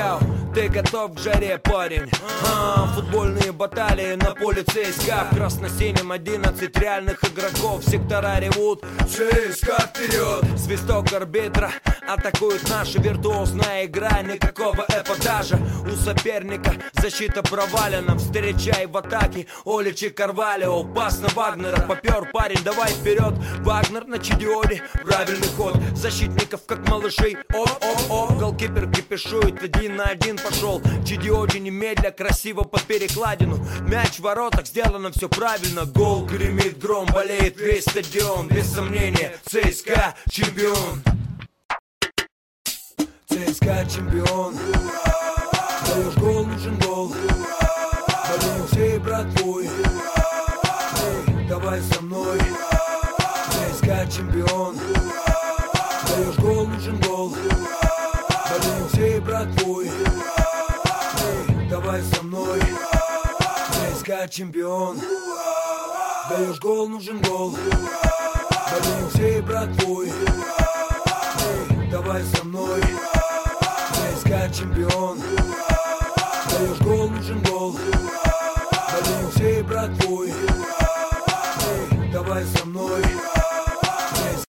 Йоу, ты готов к жаре, парень? Футбольные баталии на поле ЦСКА. В красно-синем 11 реальных игроков. Сектора ревут, ЦСКА вперед. Свисток арбитра, атакует наша виртуозная игра. Никакого эпатажа у соперника, защита провалена. Встречай в атаке Олич и Карвалио. Пас на Вагнера, попер парень, давай вперед. Вагнер на Чидионе, правильный ход. Защитников как малышей, оп-оп-оп. Голкипер кипишует, 1 на 1 пошел. Чидиоди немедля, красиво под перекладину. Мяч в воротах, сделано все правильно. Гол, гремит гром, болеет весь стадион. Без сомнения, ЦСКА чемпион. ЦСКА чемпион. Даешь гол, нужен гол. Болеем всей братвой. Эй, давай со мной. ЦСКА чемпион. Даешь гол, нужен гол. Болеем всей братвой. Эй, давай со мной. ЦСКА чемпион. Даешь гол, нужен гол. Болеем всей братвой. Эй, давай со мной. ЦСКА чемпион.